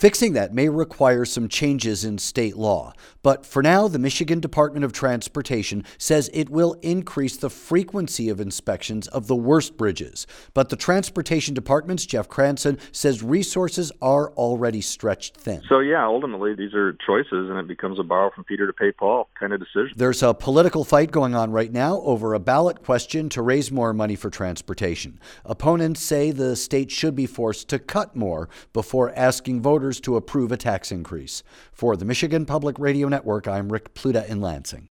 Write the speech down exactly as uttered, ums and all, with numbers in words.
Fixing that may require some changes in state law. But for now, the Michigan Department of Transportation says it will increase the frequency of inspections of the worst bridges. But the Transportation Department's Jeff Cranson says resources are already stretched thin. So, yeah, ultimately, these are choices, and it becomes a borrow from Peter to pay Paul kind of decision. There's a political fight going on right now over a ballot question to raise more money for transportation. Opponents say the state should be forced to cut more before asking voters to approve a tax increase. For the Michigan Public Radio Network, I'm Rick Pluta in Lansing.